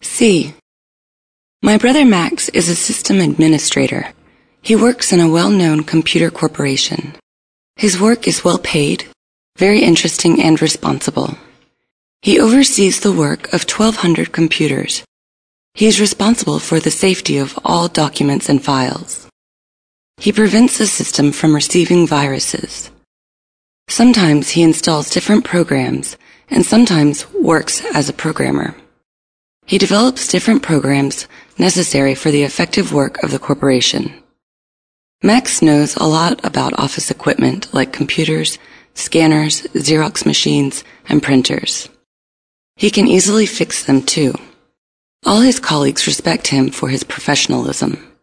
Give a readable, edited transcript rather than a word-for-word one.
C. My brother Max is a system administrator. He works in a well-known computer corporation. His work is well paid, very interesting and responsible. He oversees the work of 1,200 computers. He is responsible for the safety of all documents and files. He prevents the system from receiving viruses. Sometimes he installs different programs and sometimes works as a programmer. He develops different programs necessary for the effective work of the corporation. Max knows a lot about office equipment like computers, scanners, Xerox machines, and printers. He can easily fix them too. All his colleagues respect him for his professionalism.